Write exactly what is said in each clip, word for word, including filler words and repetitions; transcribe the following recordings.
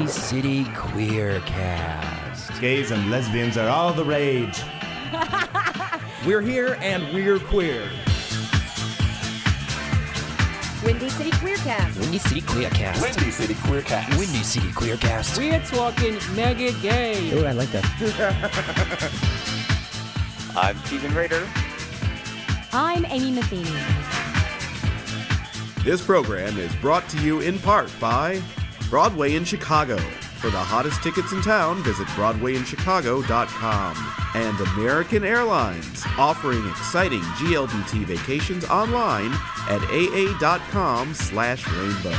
Windy City Queer Cast. Gays and lesbians are all the rage. We're here and we're queer. Windy City Queer Cast. Windy City Queer Cast. Windy City Queer Cast. Windy City Queer Cast. We're talking mega gay. Oh, I like that. I'm Steven Rader. I'm Amy Matheny. This program is brought to you in part by Broadway in Chicago. For the hottest tickets in town, visit broadway in chicago dot com. And American Airlines, offering exciting G L B T vacations online at aa.com slash rainbow.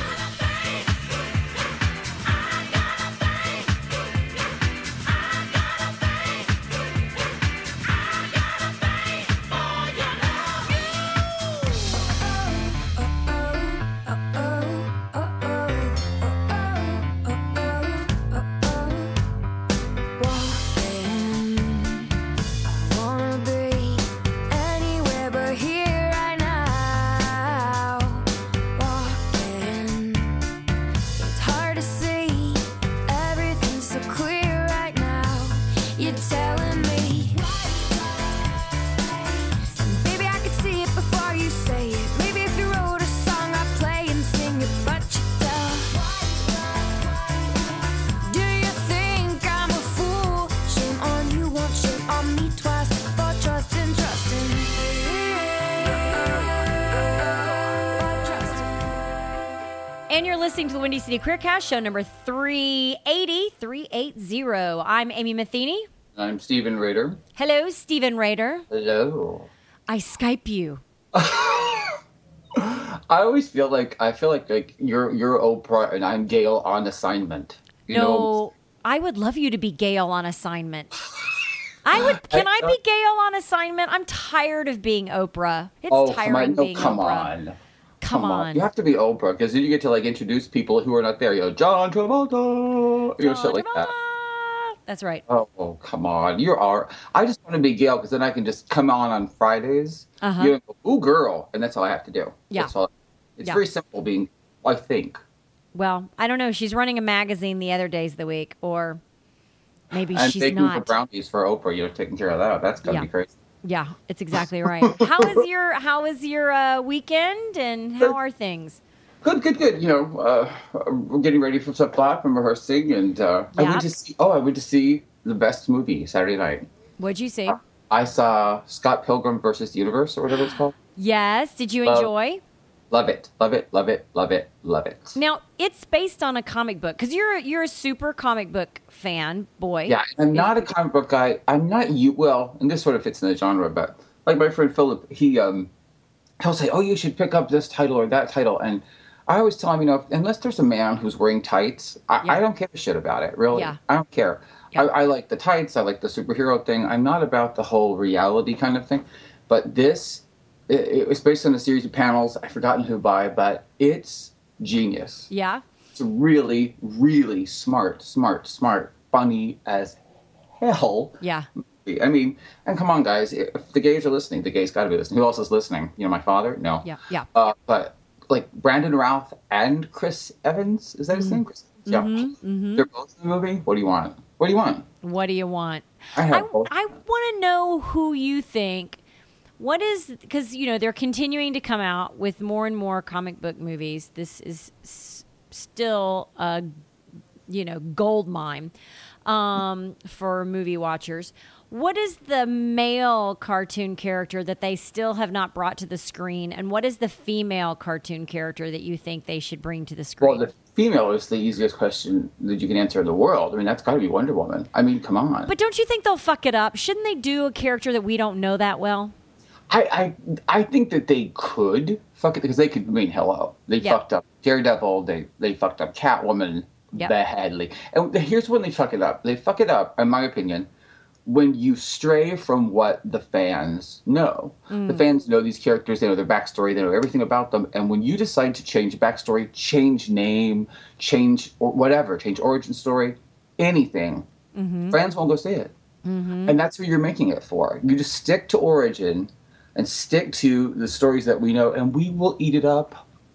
Listening to the Windy City Queer Cast, show number three eighty, three eighty. I'm Amy Matheny. I'm Steven Rader. Hello, Steven Rader. Hello. I Skype you. I always feel like I feel like like you're you're Oprah and I'm Gail on assignment. You no, know? I would love you to be Gail on assignment. I would. Can I, I be Gail on assignment? I'm tired of being Oprah. It's oh, tiring come on. No, being come Oprah. on. Come, Come on. on. You have to be Oprah because then you get to like introduce people who are not there. You know, John Travolta. You know, shit like that. That's right. Oh, oh, come on. You are. I just want to be Gail because then I can just come on on Fridays. Uh-huh. You know, ooh, girl. And that's all I have to do. Yeah. That's all. It's yeah. very simple being, I think. Well, I don't know. She's running a magazine the other days of the week, or maybe and she's baking not. for brownies for Oprah. You're taking care of that. That's going to Yeah. be crazy. Yeah, it's exactly right. How is your How is your uh, weekend, and how are things? Good, good, good. You know, uh, we're getting ready for some plot from rehearsing, and uh, I Yep. went to see. Oh, I went to see the best movie Saturday night. What'd you see? I saw Scott Pilgrim versus the Universe, or whatever it's called. Yes. Did you Love- enjoy? Love it, love it, love it, love it, love it. Now it's based on a comic book because you're you're a super comic book fan, boy. Yeah, I'm not a comic book guy. I'm not you. Well, and this sort of fits in the genre, but like my friend Philip, he um, he'll say, "Oh, you should pick up this title or that title," and I always tell him, you know, unless there's a man who's wearing tights, I, Yeah. I don't give a shit about it. Really, Yeah. I don't care. Yeah. I, I like the tights. I like the superhero thing. I'm not about the whole reality kind of thing. But this, it, it was based on a series of panels. I've forgotten who by, but it's genius. Yeah. It's really, really smart, smart, smart, funny as hell. Yeah. I mean, and come on, guys. If the gays are listening, the gays got to be listening. Who else is listening? You know, my father? No. Yeah. Yeah. Uh, but like Brandon Routh and Chris Evans, is that his name? Chris Evans? Yeah. Mm-hmm, mm-hmm. They're both in the movie. What do you want? What do you want? What do you want? I have I, both. I want to know who you think. What is, because, you know, they're continuing to come out with more and more comic book movies. This is s- still a, you know, gold mine um, for movie watchers. What is the male cartoon character that they still have not brought to the screen? And what is the female cartoon character that you think they should bring to the screen? Well, the female is the easiest question that you can answer in the world. I mean, that's got to be Wonder Woman. I mean, come on. But don't you think they'll fuck it up? Shouldn't they do a character that we don't know that well? I, I I think that they could fuck it because they could. I mean, hello, they Yep. fucked up Daredevil. They they fucked up Catwoman Yep. badly. And here's when they fuck it up. They fuck it up, in my opinion, when you stray from what the fans know. Mm. The fans know these characters. They know their backstory. They know everything about them. And when you decide to change backstory, change name, change or whatever, change origin story, anything, Mm-hmm. fans won't go see it. Mm-hmm. And that's who you're making it for. You just stick to origin and stick to the stories that we know, and we will eat it up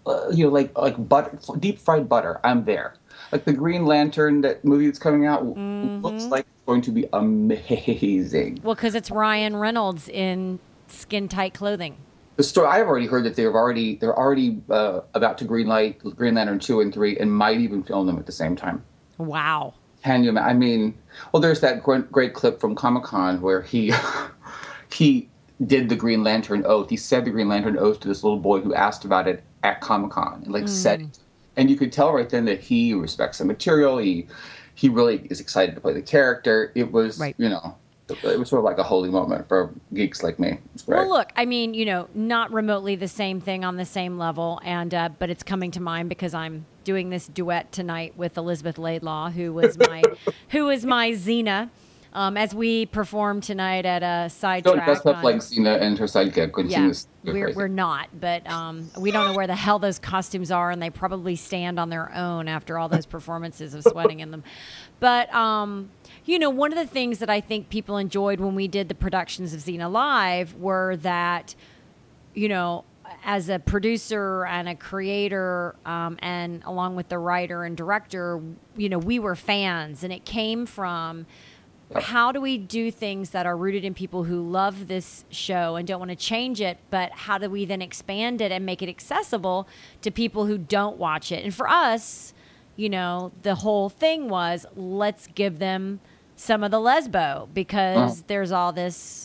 uh, you know, like like butter, deep fried butter. I'm there. Like the Green Lantern, that movie that's coming out, mm-hmm. looks like it's going to be amazing. Well, because it's Ryan Reynolds in skin tight clothing. The story, I've already heard that they've already they're already uh, about to greenlight Green Lantern two and three, and might even film them at the same time. Wow. Can you? I mean, well, there's that great, great clip from Comic-Con where he he did the Green Lantern oath. He said the Green Lantern oath to this little boy who asked about it at Comic-Con, and like mm. said it. And you could tell right then that he respects the material. He he really is excited to play the character. It was, right. you know, it was sort of like a holy moment for geeks like me. Well, look, I mean, you know, not remotely the same thing on the same level, and uh, but it's coming to mind because I'm doing this duet tonight with Elizabeth Laidlaw, who was my who was my Xena, um, as we perform tonight at a sidetrack. Don't dress up on, like Xena and her sidekick when yeah, she was we're we're not, but um, we don't know where the hell those costumes are, and they probably stand on their own after all those performances of sweating in them. But um, you know, one of the things that I think people enjoyed when we did the productions of Xena Live were that, you know, as a producer and a creator, um, and along with the writer and director, you know, we were fans, and it came from how do we do things that are rooted in people who love this show and don't want to change it, but how do we then expand it and make it accessible to people who don't watch it? And for us, you know, the whole thing was, let's give them some of the lesbo, because oh. there's all this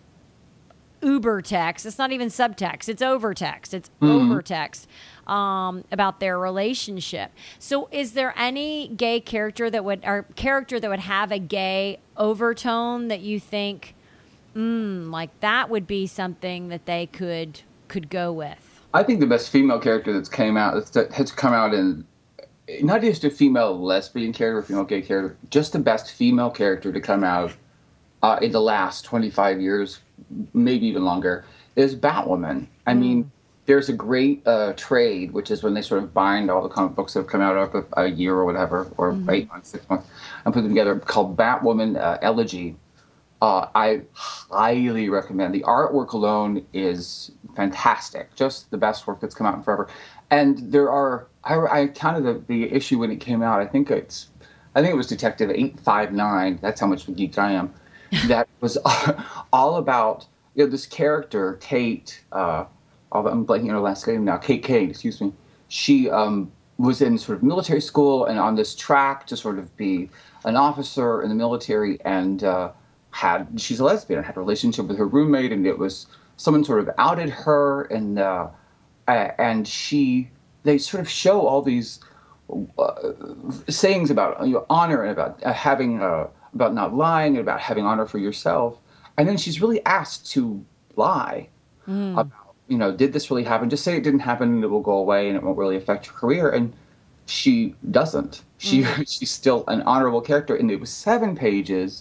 uber text. It's not even subtext. It's overtext. It's mm-hmm. overtext um, about their relationship. So is there any gay character that would, or character that would have a gay overtone that you think, mm, like that would be something that they could could go with? I think the best female character that's came out, that has come out in, not just a female lesbian character or female gay character, just the best female character to come out uh, in the last twenty-five years, maybe even longer, is Batwoman. I mm. mean, there's a great uh, trade, which is when they sort of bind all the comic books that have come out over a year or whatever, or mm-hmm. eight months, six months, and put them together, called Batwoman uh, Elegy. Uh, I highly recommend. The artwork alone is fantastic. Just the best work that's come out in forever. And there are, I, I counted the, the issue when it came out. I think it's, I think it was Detective eight five nine. That's how much of a geek I am. That was all about, you know, this character, Kate, uh, I'm blanking on her last name now, Kate Kane, excuse me. She um, was in sort of military school and on this track to sort of be an officer in the military, and uh, had, she's a lesbian, had a relationship with her roommate, and it was, someone sort of outed her, and uh, and she, they sort of show all these uh, sayings about, you know, honor and about uh, having, uh, about not lying, and about having honor for yourself. And then she's really asked to lie mm. about, you know, did this really happen? Just say it didn't happen and it will go away and it won't really affect your career. And she doesn't. She mm. she's still an honorable character. And it was seven pages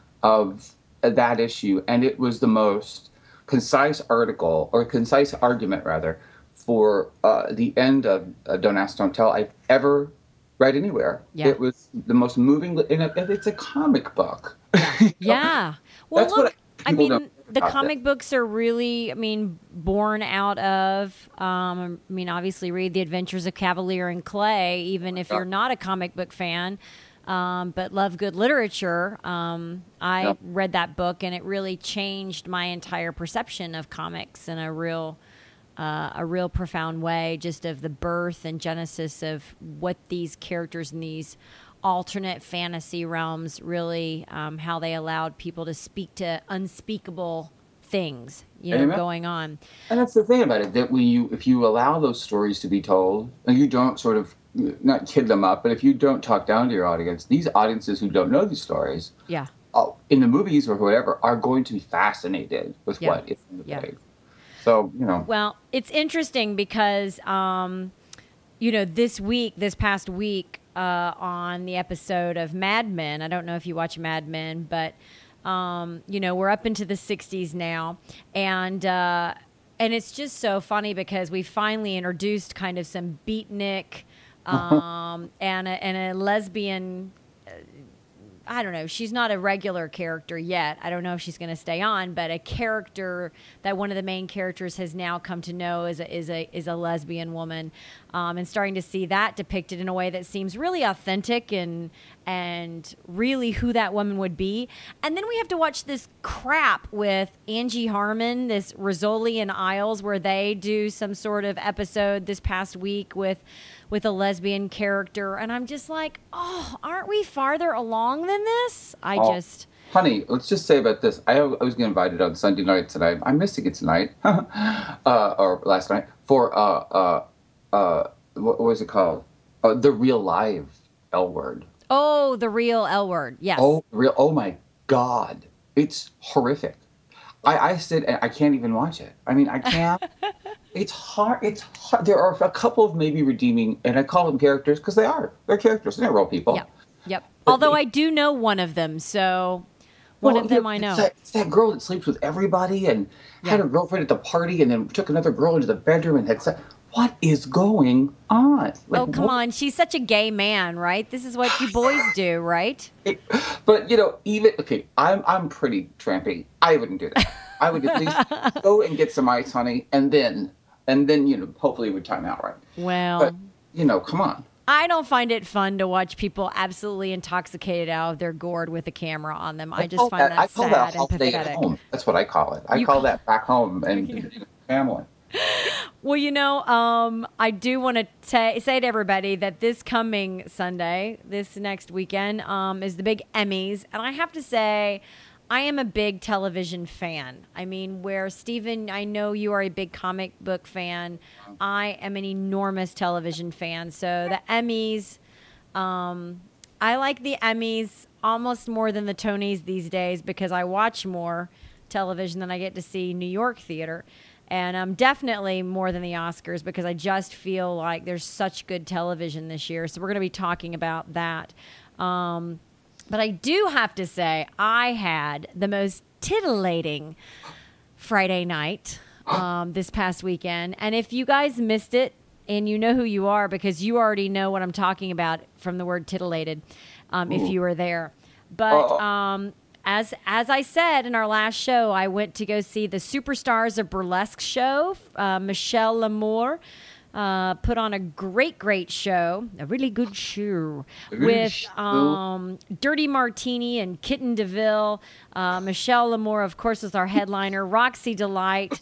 of that issue, and it was the most concise article, or concise argument rather, for uh, the end of uh, Don't Ask, Don't Tell I've ever read anywhere. Yeah. It was the most moving, and it's a comic book. Yeah. You know? Yeah. Well, That's look, I, I mean, the about comic this. books are really, I mean, born out of, um, I mean, obviously read The Adventures of Cavalier and Clay, even if Yeah. you're not a comic book fan, um, but love good literature. Um, I Yeah. read that book, and it really changed my entire perception of comics in a real Uh, a real profound way, just of the birth and genesis of what these characters in these alternate fantasy realms really, um, how they allowed people to speak to unspeakable things, you know, Amen. going on. And that's the thing about it, that when you, if you allow those stories to be told, and you don't sort of, not kid them up, but if you don't talk down to your audience, these audiences who don't know these stories, Yeah. oh, in the movies or whatever, are going to be fascinated with Yeah. what is in the Yeah. page. So, you know. Well, it's interesting because, um, you know, this week, this past week, uh, on the episode of Mad Men, I don't know if you watch Mad Men, but, um, you know, we're up into the sixties now. And, uh, and it's just so funny because we finally introduced kind of some beatnik um, and, a, and a lesbian I don't know, she's not a regular character yet. I don't know if she's going to stay on, but a character that one of the main characters has now come to know is a, is a, is a lesbian woman. Um, and starting to see that depicted in a way that seems really authentic and and really who that woman would be. And then we have to watch this crap with Angie Harmon, this Rizzoli and Isles, where they do some sort of episode this past week with with a lesbian character. And I'm just like, oh, aren't we farther along than this? I oh, just... Honey, let's just say about this. I, I was getting invited on Sunday night tonight. I'm missing it tonight, uh, or last night, for, uh, uh, uh, what was it called? Uh, the Real Live L Word. Oh, the Real L Word, yes. Oh, real! Oh my God, it's horrific. I, I sit and I can't even watch it. I mean, I can't. It's hard. It's hard. There are a couple of maybe redeeming, and I call them characters because they are. They're characters. They're real people. Yep. Yep. But Although they, I do know one of them, so one well, of them I know. It's that, it's that girl that sleeps with everybody and yeah. had a girlfriend at the party, and then took another girl into the bedroom and had sex. What is going on? Like, oh, come what? on. She's such a gay man, right? This is what you boys do, right? It, but, you know, even, okay, I'm I'm pretty trampy. I wouldn't do that. I would at least go and get some ice, honey, and then, and then, you know, hopefully it would time out right. Well. But, you know, come on. I don't find it fun to watch people absolutely intoxicated out of their gourd with a camera on them. I, I just find that, that I call sad that and pathetic. At home. That's what I call it. I you call, call that back home and family. Well, you know, um, I do want to t- say to everybody that this coming Sunday, this next weekend, um, is the big Emmys. And I have to say, I am a big television fan. I mean, where, Stephen, I know you are a big comic book fan. I am an enormous television fan. So the Emmys, um, I like the Emmys almost more than the Tonys these days because I watch more television than I get to see New York theater. And um, definitely more than the Oscars because I just feel like there's such good television this year. So we're going to be talking about that. Um, but I do have to say I had the most titillating Friday night um, this past weekend. And if you guys missed it, and you know who you are because you already know what I'm talking about from the word titillated um, if you were there. But... Um, As as I said in our last show, I went to go see the Superstars of Burlesque show. Uh, Michelle L'Amour uh, put on a great, great show, a really good show, with um, Dirty Martini and Kitten DeVille. Uh, Michelle L'Amour, of course, was our headliner. Roxy Delight,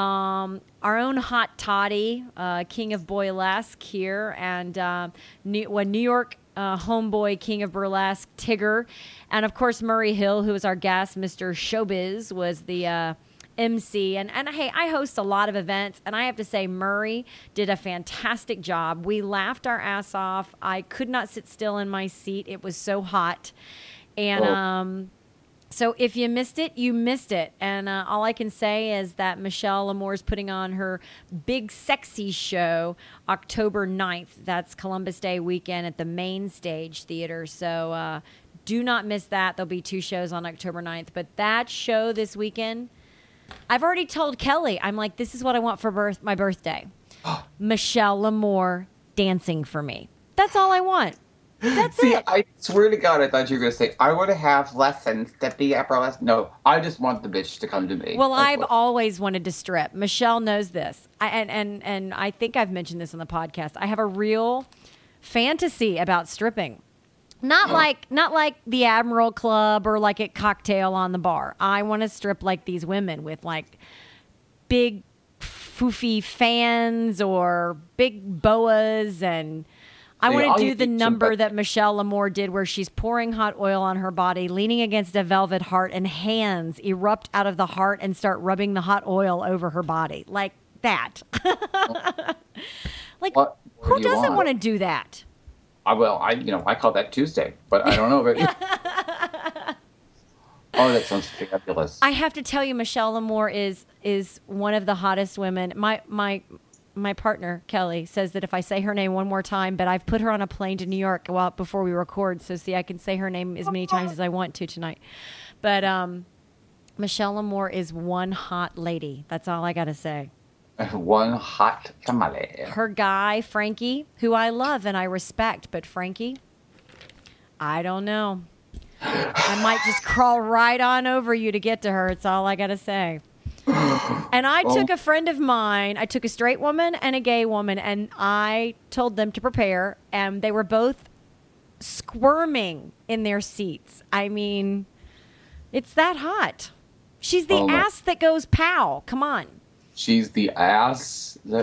um, our own Hot Toddy, uh, King of Boylesque here, and uh, New, well, New York Uh, homeboy, King of Burlesque, Tigger. And, of course, Murray Hill, who was our guest, Mister Showbiz, was the uh, M C. And, and, hey, I host a lot of events, and I have to say Murray did a fantastic job. We laughed our ass off. I could not sit still in my seat. It was so hot. And oh. um, so if you missed it, you missed it. And uh, all I can say is that Michelle L'Amour is putting on her Big Sexy show October ninth. That's Columbus Day weekend at the Main Stage Theater. So uh, do not miss that. There'll be two shows on October ninth. But that show this weekend, I've already told Kelly, I'm like, this is what I want for birth my birthday. Michelle L'Amour dancing for me. That's all I want. That's See, it. I swear to God, I thought you were going to say, I want to have lessons to be a burlesque. No, I just want the bitch to come to me. Well, That's I've what... always wanted to strip. Michelle knows this. I, and, and, and I think I've mentioned this on the podcast. I have a real fantasy about stripping. Not oh. like not like the Admiral Club or like at Cocktail on the bar. I want to strip like these women with like big foofy fans or big boas and... I want to do the number that Michelle L'Amour did where she's pouring hot oil on her body, leaning against a velvet heart, and hands erupt out of the heart and start rubbing the hot oil over her body. Like that. Like, what, what who do doesn't want? want to do that? Uh, well, I you know, I call that Tuesday, but I don't know. But oh, that sounds fabulous. I have to tell you, Michelle L'Amour is is one of the hottest women. My my... My partner, Kelly, says that if I say her name one more time, but I've put her on a plane to New York well, before we record, so see, I can say her name as many times as I want to tonight. But um, Michelle L'Amour is one hot lady. That's all I got to say. One hot tamale. Her guy, Frankie, who I love and I respect, but Frankie, I don't know. I might just crawl right on over you to get to her. It's all I got to say. And I Oh. took a friend of mine, I took a straight woman and a gay woman, and I told them to prepare, and they were both squirming in their seats. I mean, it's that hot. She's the Oh, my- ass that goes pow. Come on. She's the ass that.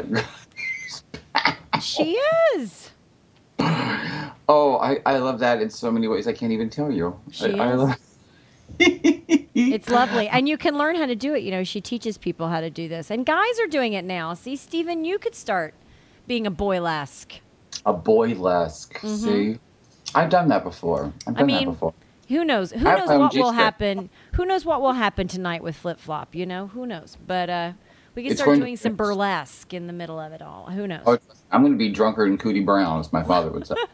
She is. Oh, I, I love that in so many ways. I can't even tell you. She I, I is. love. It's lovely. And you can learn how to do it. You know, she teaches people how to do this. And guys are doing it now. See, Stephen, you could start being a boylesque. A boylesque. See, I've done that before. I've done Mm-hmm. I mean, that before. Who knows? Who I have knows my own what will G-string. happen? Who knows what will happen tonight with Flip Flop? You know, who knows? But uh, we can It's start going to doing some fix. burlesque in the middle of it all. Who knows? Oh, I'm going to be drunker than Cootie Brown, as my father would say.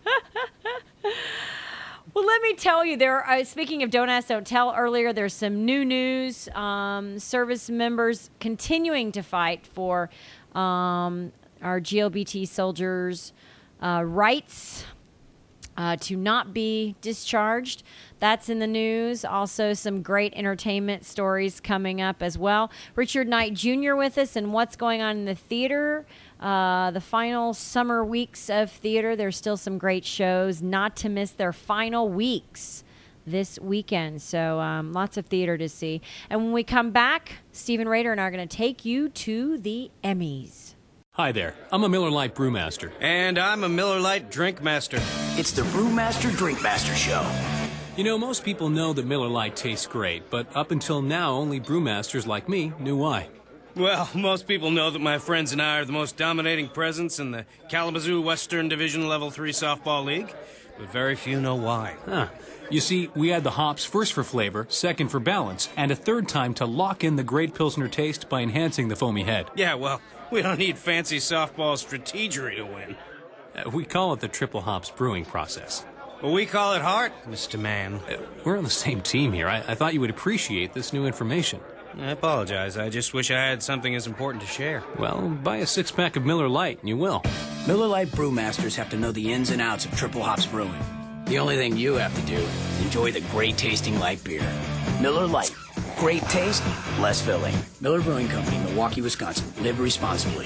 Well, let me tell you, there. Uh, speaking of Don't Ask, Don't Tell, earlier there's some new news. Um, service members continuing to fight for um, our G L B T soldiers' uh, rights uh, to not be discharged. That's in the news. Also, some great entertainment stories coming up as well. Richard Knight Junior with us, and what's going on in the theater. Uh, the final summer weeks of theater. There's still some great shows, not to miss their final weeks this weekend. So um, lots of theater to see. And when we come back, Stephen Rader and I are going to take you to the Emmys. Hi there, I'm a Miller Lite Brewmaster. And I'm a Miller Lite Drink Master. It's the Brewmaster Drinkmaster Show. You know, most people know that Miller Lite tastes great, but up until now, only brewmasters like me knew why. Well, most people know that my friends and I are the most dominating presence in the Kalamazoo Western Division Level three Softball League, but very few know why. Huh. You see, we add the hops first for flavor, second for balance, and a third time to lock in the great Pilsner taste by enhancing the foamy head. Yeah, well, we don't need fancy softball strategery to win. Uh, we call it the triple hops brewing process. Well, we call it heart, Mister Man. Uh, we're on the same team here. I, I thought you would appreciate this new information. I apologize. I just wish I had something as important to share. Well, buy a six-pack of Miller Lite and you will. Miller Lite Brewmasters have to know the ins and outs of triple hops brewing. The only thing you have to do is enjoy the great tasting light beer. Miller Lite. Great taste, less filling. Miller Brewing Company, Milwaukee, Wisconsin. Live responsibly.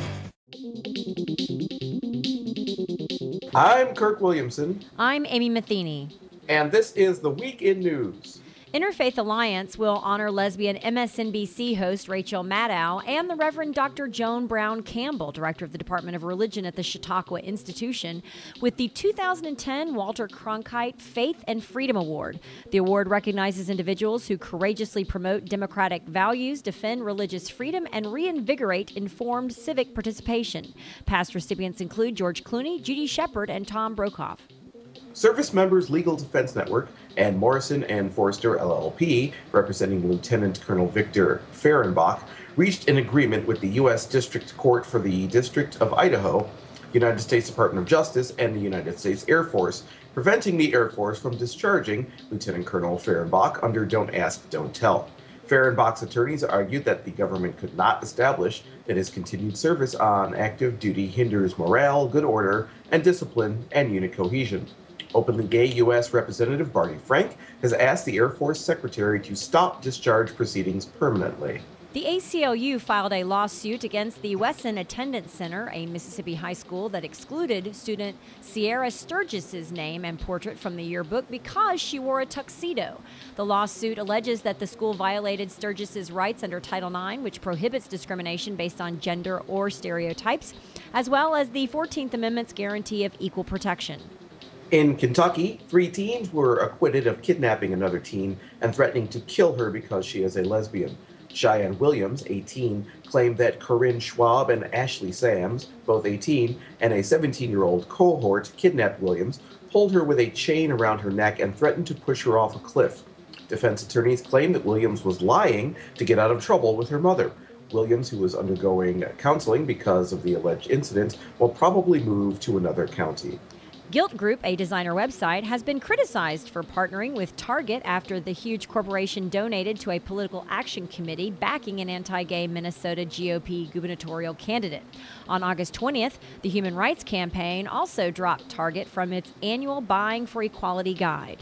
I'm Kirk Williamson, I'm Amy Matheny. and this is the Week in News. Interfaith Alliance will honor lesbian M S N B C host Rachel Maddow and the Reverend Doctor Joan Brown Campbell, director of the Department of Religion at the Chautauqua Institution, with the two thousand ten Walter Cronkite Faith and Freedom Award. The award recognizes individuals who courageously promote democratic values, defend religious freedom, and reinvigorate informed civic participation. Past recipients include George Clooney, Judy Shepard, and Tom Brokaw. Service Members Legal Defense Network and Morrison and Forrester L L P, representing Lieutenant Colonel Victor Fehrenbach, reached an agreement with the U S District Court for the District of Idaho, United States Department of Justice, and the United States Air Force, preventing the Air Force from discharging Lieutenant Colonel Fehrenbach under Don't Ask, Don't Tell. Fehrenbach's attorneys argued that the government could not establish that his continued service on active duty hinders morale, good order, and discipline and unit cohesion. Openly gay U S Representative Barney Frank has asked the Air Force Secretary to stop discharge proceedings permanently. The A C L U filed a lawsuit against the Wesson Attendance Center, a Mississippi high school that excluded student Sierra Sturgis's name and portrait from the yearbook because she wore a tuxedo. The lawsuit alleges that the school violated Sturgis's rights under Title nine, which prohibits discrimination based on gender or stereotypes, as well as the fourteenth Amendment's guarantee of equal protection. In Kentucky, three teens were acquitted of kidnapping another teen and threatening to kill her because she is a lesbian. Cheyenne Williams, eighteen, claimed that Corinne Schwab and Ashley Sams, both eighteen, and a seventeen-year-old cohort kidnapped Williams, pulled her with a chain around her neck, and threatened to push her off a cliff. Defense attorneys claimed that Williams was lying to get out of trouble with her mother. Williams, who was undergoing counseling because of the alleged incident, will probably move to another county. Gilt Group, a designer website, has been criticized for partnering with Target after the huge corporation donated to a political action committee backing an anti-gay Minnesota G O P gubernatorial candidate. On August twentieth, the Human Rights Campaign also dropped Target from its annual Buying for Equality guide.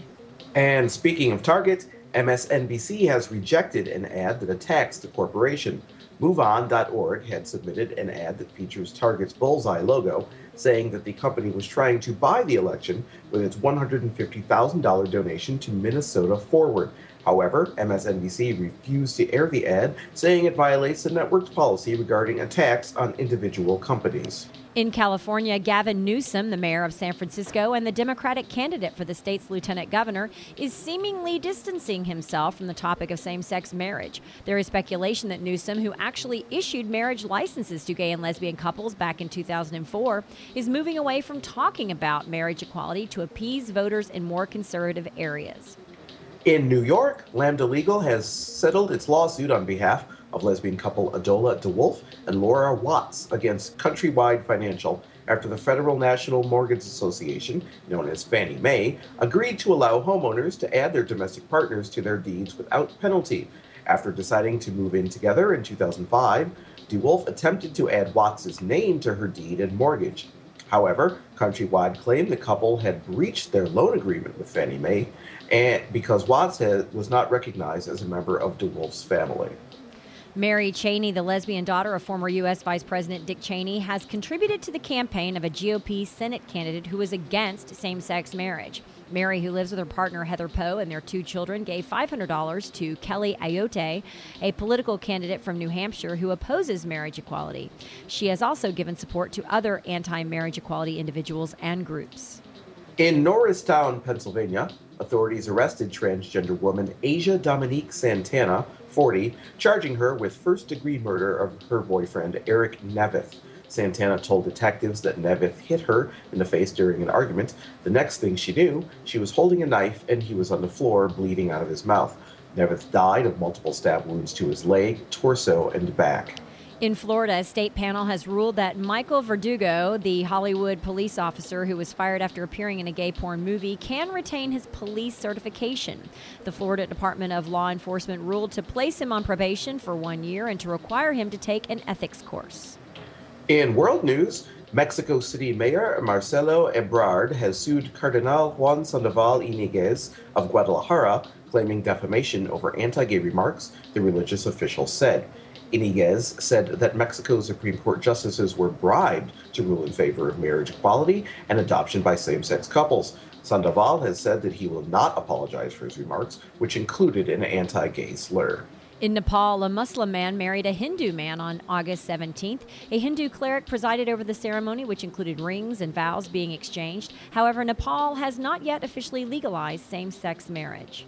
And speaking of Target, M S N B C has rejected an ad that attacks the corporation. MoveOn dot org had submitted an ad that features Target's bullseye logo, saying that the company was trying to buy the election with its one hundred fifty thousand dollars donation to Minnesota Forward. However, M S N B C refused to air the ad, saying it violates the network's policy regarding attacks on individual companies. In California, Gavin Newsom, the mayor of San Francisco and the Democratic candidate for the state's lieutenant governor, is seemingly distancing himself from the topic of same-sex marriage. There is speculation that Newsom, who actually issued marriage licenses to gay and lesbian couples back in two thousand four, is moving away from talking about marriage equality to appease voters in more conservative areas. In New York, Lambda Legal has settled its lawsuit on behalf of lesbian couple Adola DeWolf and Laura Watts against Countrywide Financial after the Federal National Mortgage Association, known as Fannie Mae, agreed to allow homeowners to add their domestic partners to their deeds without penalty. After deciding to move in together in two thousand five, DeWolf attempted to add Watts' name to her deed and mortgage. However, Countrywide claimed the couple had breached their loan agreement with Fannie Mae and because Watts had, was not recognized as a member of DeWolf's family. Mary Cheney, the lesbian daughter of former U S Vice President Dick Cheney, has contributed to the campaign of a G O P Senate candidate who is against same-sex marriage. Mary, who lives with her partner Heather Poe and their two children, gave five hundred dollars to Kelly Ayotte, a political candidate from New Hampshire who opposes marriage equality. She has also given support to other anti-marriage equality individuals and groups. In Norristown, Pennsylvania, authorities arrested transgender woman Asia Dominique Santana, forty, charging her with first-degree murder of her boyfriend Eric Nevith. Santana told detectives that Nevith hit her in the face during an argument. The next thing she knew, she was holding a knife and he was on the floor bleeding out of his mouth. Nevith died of multiple stab wounds to his leg, torso, and back. In Florida, a state panel has ruled that Michael Verdugo, the Hollywood police officer who was fired after appearing in a gay porn movie, can retain his police certification. The Florida Department of Law Enforcement ruled to place him on probation for one year and to require him to take an ethics course. In world news, Mexico City Mayor Marcelo Ebrard has sued Cardinal Juan Sandoval Iniguez of Guadalajara, claiming defamation over anti-gay remarks, the religious official said. Iniguez said that Mexico's Supreme Court justices were bribed to rule in favor of marriage equality and adoption by same-sex couples. Sandoval has said that he will not apologize for his remarks, which included an anti-gay slur. In Nepal, a Muslim man married a Hindu man on August seventeenth. A Hindu cleric presided over the ceremony, which included rings and vows being exchanged. However, Nepal has not yet officially legalized same-sex marriage.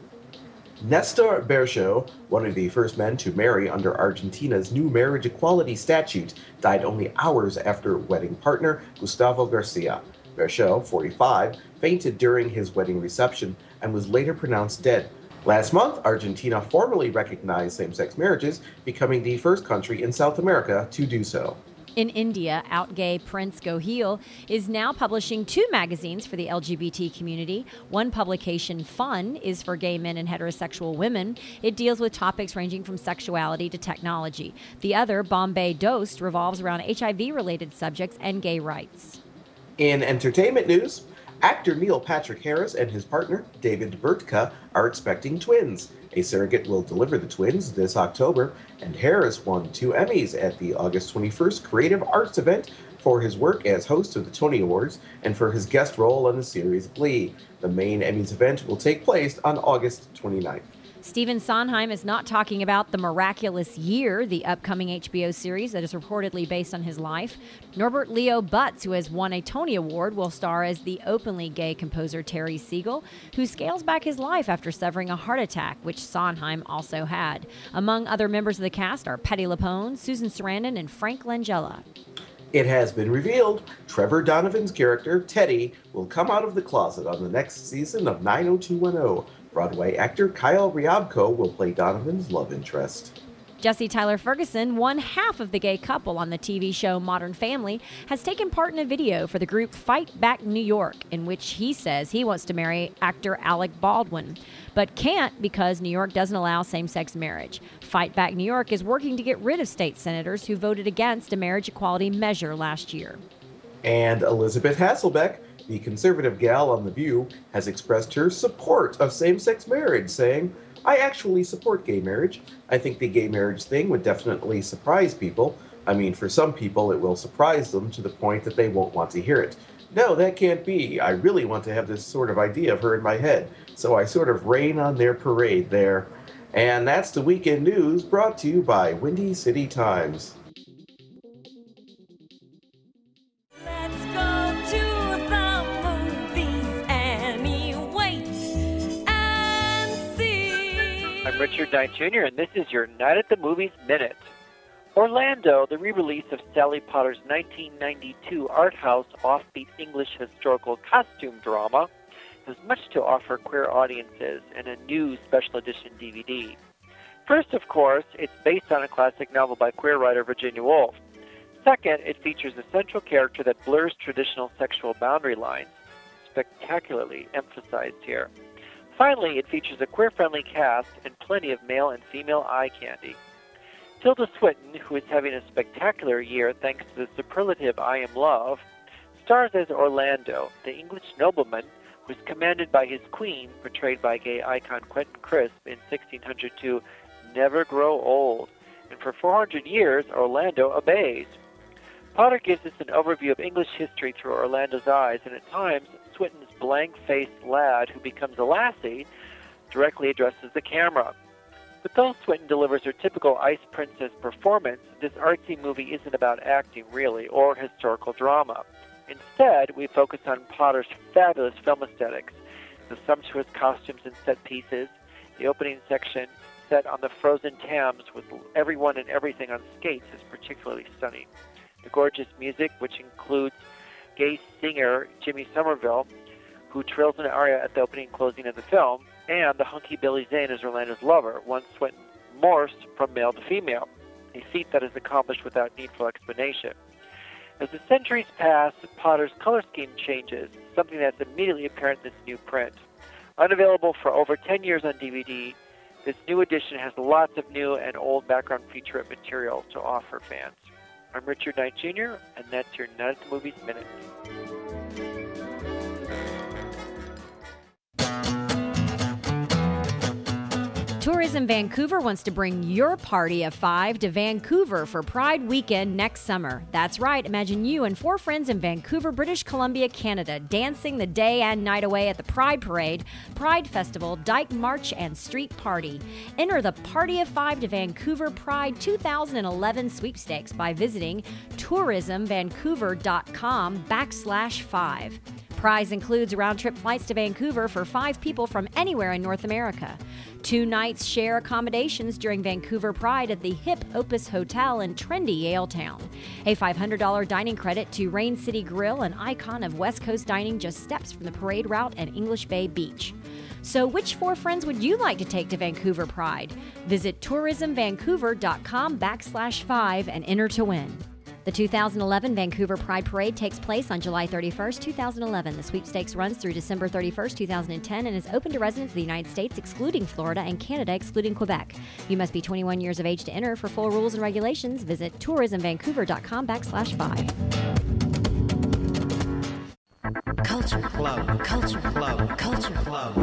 Nestor Bercho, one of the first men to marry under Argentina's new marriage equality statute, died only hours after wedding partner Gustavo Garcia. Bercho, forty-five, fainted during his wedding reception and was later pronounced dead. Last month, Argentina formally recognized same-sex marriages, becoming the first country in South America to do so. In India, out gay Prince Gohil is now publishing two magazines for the L G B T community. One publication, Fun, is for gay men and heterosexual women. It deals with topics ranging from sexuality to technology. The other, Bombay Dost, revolves around H I V-related subjects and gay rights. In entertainment news, actor Neil Patrick Harris and his partner, David Bertka, are expecting twins. A surrogate will deliver the twins this October, and Harris won two Emmys at the August twenty-first Creative Arts event for his work as host of the Tony Awards and for his guest role on the series Glee. The main Emmys event will take place on August twenty-ninth. Stephen Sondheim is not talking about The Miraculous Year, the upcoming H B O series that is reportedly based on his life. Norbert Leo Butz, who has won a Tony Award, will star as the openly gay composer Terry Siegel, who scales back his life after suffering a heart attack, which Sondheim also had. Among other members of the cast are Patti LuPone, Susan Sarandon, and Frank Langella. It has been revealed Trevor Donovan's character, Teddy, will come out of the closet on the next season of nine oh two one oh. Broadway actor Kyle Ryabko will play Donovan's love interest. Jesse Tyler Ferguson, one half of the gay couple on the T V show Modern Family, has taken part in a video for the group Fight Back New York, in which he says he wants to marry actor Alec Baldwin, but can't because New York doesn't allow same-sex marriage. Fight Back New York is working to get rid of state senators who voted against a marriage equality measure last year. And Elizabeth Hasselbeck, The conservative gal on The View has expressed her support of same-sex marriage, saying, "I actually support gay marriage. I think the gay marriage thing would definitely surprise people. I mean, for some people, it will surprise them to the point that they won't want to hear it. No, that can't be. I really want to have this sort of idea of her in my head, so I sort of rain on their parade there." And that's the weekend news brought to you by Windy City Times. Let's go to the movies anyway and see. I'm Richard Knight Junior, and this is your Night at the Movies Minute. Orlando, the re-release of Sally Potter's nineteen ninety-two art house offbeat English historical costume drama, has much to offer queer audiences in a new special edition D V D. First, of course, it's based on a classic novel by queer writer Virginia Woolf. Second, it features a central character that blurs traditional sexual boundary lines, spectacularly emphasized here. Finally, it features a queer-friendly cast and plenty of male and female eye candy. Tilda Swinton, who is having a spectacular year thanks to the superlative I Am Love, stars as Orlando, the English nobleman who is commanded by his queen, portrayed by gay icon Quentin Crisp in sixteen hundred two, never grow old, and for four hundred years Orlando obeys. Potter gives us an overview of English history through Orlando's eyes, and at times Swinton's blank-faced lad who becomes a lassie directly addresses the camera. But though Swinton delivers her typical ice princess performance, this artsy movie isn't about acting, really, or historical drama. Instead, we focus on Potter's fabulous film aesthetics, the sumptuous costumes and set pieces, the opening section set on the frozen Thames with everyone and everything on skates is particularly stunning. The gorgeous music, which includes gay singer Jimmy Somerville, who trills an aria at the opening and closing of the film, and the hunky Billy Zane as Orlando's lover, one Swinton morphed from male to female, a feat that is accomplished without needful explanation. As the centuries pass, Potter's color scheme changes, something that's immediately apparent in this new print. Unavailable for over ten years on D V D, this new edition has lots of new and old background featurette material to offer fans. I'm Richard Knight Junior, and that's your Night at the Movies Minute. Tourism Vancouver wants to bring your party of five to Vancouver for Pride Weekend next summer. That's right. Imagine you and four friends in Vancouver, British Columbia, Canada, dancing the day and night away at the Pride Parade, Pride Festival, Dyke March, and Street Party. Enter the Party of Five to Vancouver Pride twenty eleven sweepstakes by visiting tourismvancouver.com backslash five. Prize includes round-trip flights to Vancouver for five people from anywhere in North America. Two nights share accommodations during Vancouver Pride at the hip Opus Hotel in trendy Yaletown. A five hundred dollars dining credit to Rain City Grill, an icon of West Coast dining just steps from the parade route and English Bay Beach. So which four friends would you like to take to Vancouver Pride? Visit tourismvancouver.com backslash five and enter to win. The two thousand eleven Vancouver Pride Parade takes place on July thirty-first, two thousand eleven. The sweepstakes runs through December thirty-first, two thousand ten and is open to residents of the United States excluding Florida and Canada excluding Quebec. You must be twenty-one years of age to enter. For full rules and regulations, visit tourismvancouver.com backslash five. Culture Club. Culture Club. Culture Club.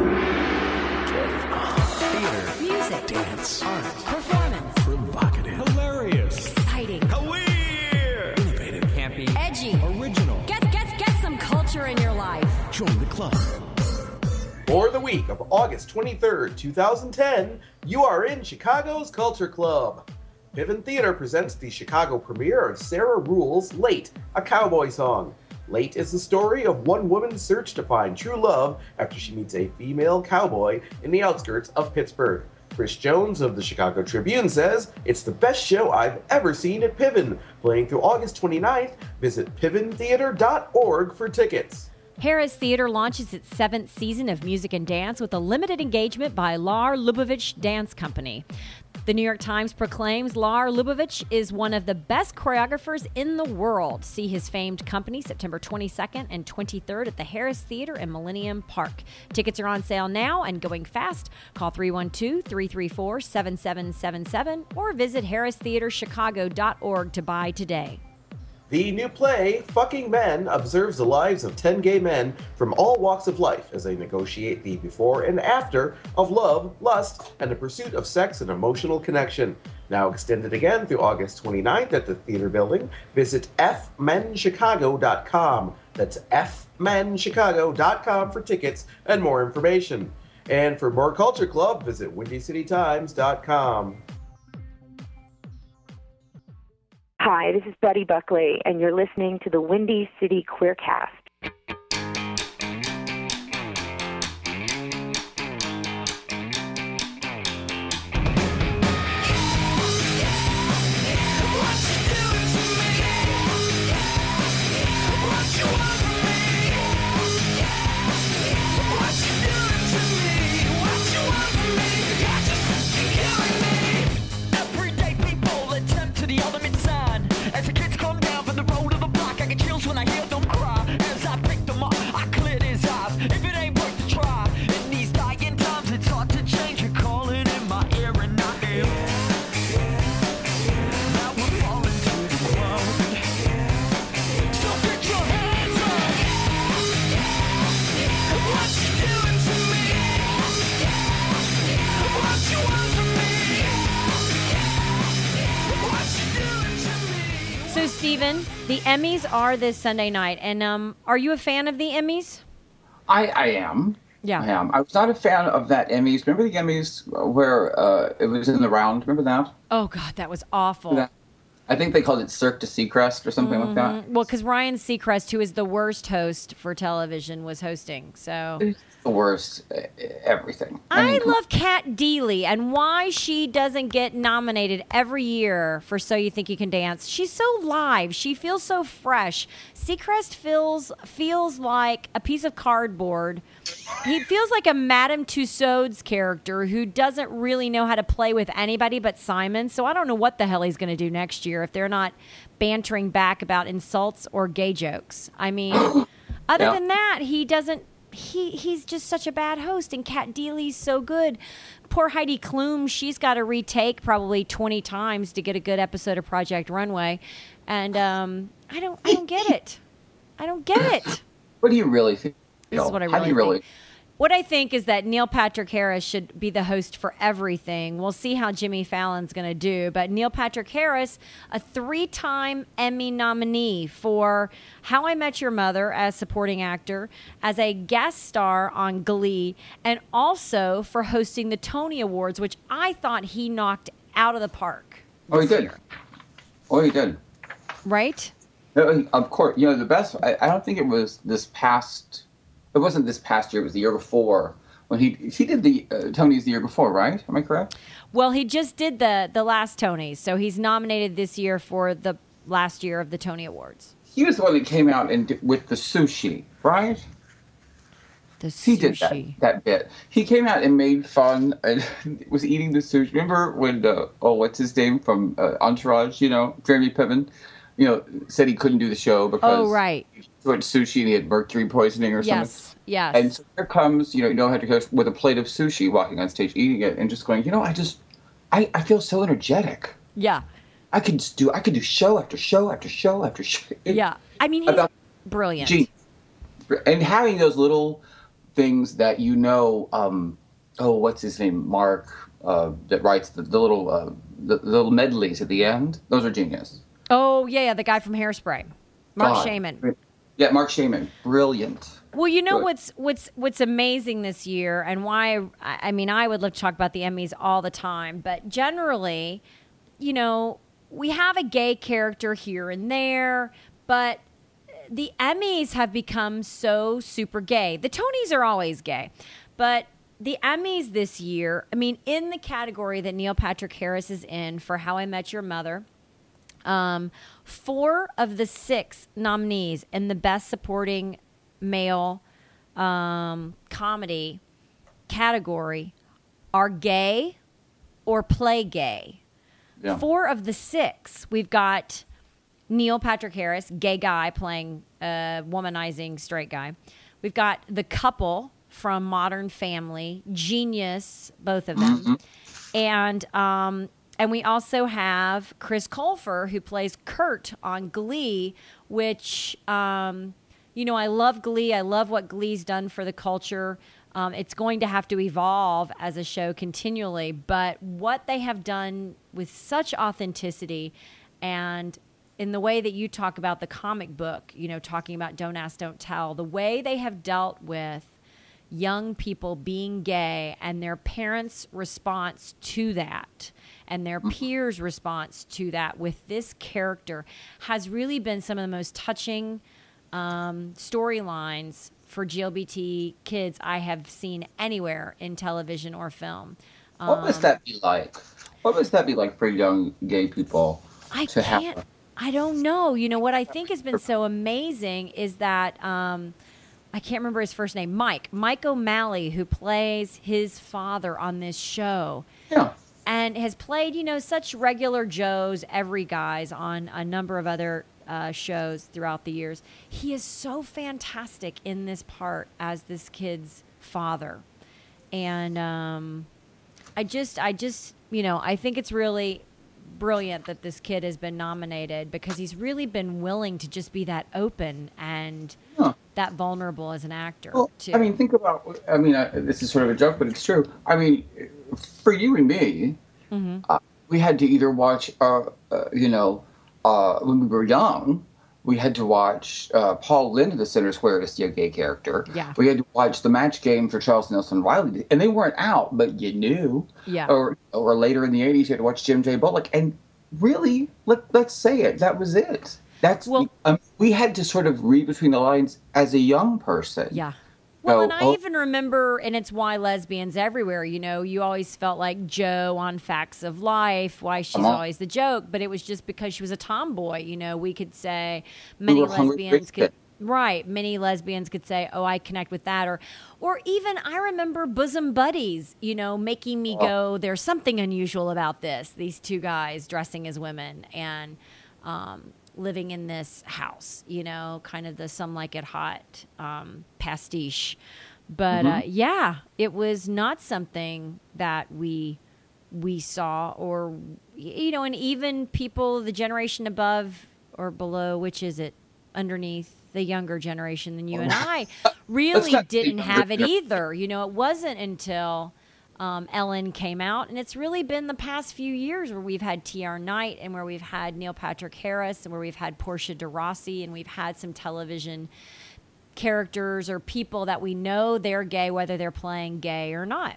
Theater. Music. Dance. Art. Performance. Provocative. Hilarious. Exciting. Innovative. Campy. Edgy. Original. Get, get, get some culture in your life. Join the club. For the week of August twenty-third, two thousand ten, you are in Chicago's Culture Club. Piven Theater presents the Chicago premiere of Sarah Ruhl's Late, a cowboy song. Late is the story of one woman's search to find true love after she meets a female cowboy in the outskirts of Pittsburgh. Chris Jones of the Chicago Tribune says, "It's the best show I've ever seen at Piven." Playing through August twenty-ninth, visit piven theater dot org for tickets. Harris Theater launches its seventh season of music and dance with a limited engagement by Lar Lubovitch Dance Company. The New York Times proclaims Lar Lubovitch is one of the best choreographers in the world. See his famed company September twenty-second and twenty-third at the Harris Theater in Millennium Park. Tickets are on sale now and going fast. Call three one two, three three four, seven seven seven seven or visit harris theater chicago dot org to buy today. The new play, Fucking Men, observes the lives of ten gay men from all walks of life as they negotiate the before and after of love, lust, and the pursuit of sex and emotional connection. Now extended again through August twenty-ninth at the Theater Building. Visit f men chicago dot com. That's f men chicago dot com for tickets and more information. And for more Culture Club, visit windy city times dot com. Hi, this is Betty Buckley, and you're listening to the Windy City Queercast. So, Stephen, the Emmys are this Sunday night, and um, are you a fan of the Emmys? I, I am. Yeah. I am. I was not a fan of that Emmys. Remember the Emmys where uh, it was in the round? Remember that? Oh, God, that was awful. That, I think they called it Cirque du Seacrest or something mm-hmm. like that. Well, because Ryan Seacrest, who is the worst host for television, was hosting. So it's the worst. Everything. I, I mean, love Kat Deely and why she doesn't get nominated every year for So You Think You Can Dance. She's so live. She feels so fresh. Seacrest feels feels like a piece of cardboard. He feels like a Madame Tussauds character who doesn't really know how to play with anybody but Simon. So I don't know what the hell he's going to do next year if they're not bantering back about insults or gay jokes. I mean, other Yeah. than that, he doesn't. He he's just such a bad host, and Kat Deely's so good. Poor Heidi Klum, she's got to retake probably twenty times to get a good episode of Project Runway, and um, I don't I don't get it. I don't get it. What do you really feel? This is what I How really do you really? think. What I think is that Neil Patrick Harris should be the host for everything. We'll see how Jimmy Fallon's going to do. But Neil Patrick Harris, a three-time Emmy nominee for How I Met Your Mother as supporting actor, as a guest star on Glee, and also for hosting the Tony Awards, which I thought he knocked out of the park. Oh, he this did. year. Oh, he did. Right? No, of course. You know, the best. I, I don't think it was this past. It wasn't this past year. It was the year before when he he did the uh, Tonys the year before, right? Am I correct? Well, he just did the the last Tonys, so he's nominated this year for the last year of the Tony Awards. He was the one that came out and did, with the sushi, right? The He did that, sushi. that bit. He came out and made fun and was eating the sushi. Remember when, uh, oh, what's his name from uh, Entourage, you know, Jeremy Piven, you know, said he couldn't do the show because Oh, right. he went sushi and he had mercury poisoning or something. Yes, yes. And so here comes, you know, Neil Patrick Harris with a plate of sushi, walking on stage, eating it, and just going, you know, I just, I, I feel so energetic. Yeah. I could just do, I could do show after show after show after show. Yeah. I mean, he's About- brilliant. Genius. And having those little things that you know, um, oh, what's his name, Mark, uh, that writes the, the little uh, the, the little medleys at the end. Those are genius. Oh, yeah, yeah, the guy from Hairspray. Mark God. Shaman. Yeah, Mark Shaman, brilliant. Well, you know Good. what's what's what's amazing this year, and why I, I mean I would love to talk about the Emmys all the time, but generally, you know, we have a gay character here and there, but the Emmys have become so super gay. The Tonys are always gay, but the Emmys this year, I mean, in the category that Neil Patrick Harris is in for How I Met Your Mother, um, four of the six nominees in the Best Supporting Male um, Comedy category are gay or play gay. Yeah. Four of the six, we've got Neil Patrick Harris, gay guy playing a womanizing straight guy. We've got the couple from Modern Family, genius, both of them. Mm-hmm. And um, And we also have Chris Colfer, who plays Kurt on Glee, which, um, you know, I love Glee. I love what Glee's done for the culture. Um, it's going to have to evolve as a show continually. But what they have done with such authenticity and in the way that you talk about the comic book, you know, talking about Don't Ask, Don't Tell, the way they have dealt with young people being gay and their parents' response to that and their peers' response to that with this character has really been some of the most touching um, storylines for G L B T kids I have seen anywhere in television or film. Um, What must that be like? What must that be like for young gay people I to can't, have? I don't know. You know, what I think has been so amazing is that um, I can't remember his first name, Mike. Mike O'Malley, who plays his father on this show. Yeah. And has played, you know, such regular Joes, every guys on a number of other uh, shows throughout the years. He is so fantastic in this part as this kid's father. And um, I just, I just, you know, I think it's really brilliant that this kid has been nominated because he's really been willing to just be that open and Huh. that vulnerable as an actor, Well, too. I mean, think about. I mean, uh, this is sort of a joke, but it's true. I mean, for you and me, Mm-hmm. uh, we had to either watch, uh, uh, you know, uh, when we were young, we had to watch uh, Paul Lynde of the Center Square to see a gay character. Yeah. We had to watch the Match Game for Charles Nelson Riley, and they weren't out, but you knew. Yeah. Or or later in the eighties, you had to watch Jim J. Bullock, and really, let let's say it, that was it. That's well, um, we had to sort of read between the lines as a young person. Yeah. Well, So, and I oh, even remember, and it's why lesbians everywhere, you know, you always felt like Jo on Facts of Life, why she's Come on. always the joke, but it was just because she was a tomboy, you know, we could say We many were hungry lesbians for could, it. right, many lesbians could say, oh, I connect with that, or, or even I remember Bosom Buddies, you know, making me Oh. go, there's something unusual about this, these two guys dressing as women, and, um, living in this house, you know, kind of the Some Like It Hot um, pastiche. But uh, Mhm. yeah, it was not something that we we saw, or you know, and even people the generation above or below, which is it, underneath the younger generation than you and I, really not didn't speak have it under- either. You know, it wasn't until um, Ellen came out, and it's really been the past few years where we've had T R Knight, and where we've had Neil Patrick Harris, and where we've had Portia de Rossi, and we've had some television characters or people that we know they're gay, whether they're playing gay or not.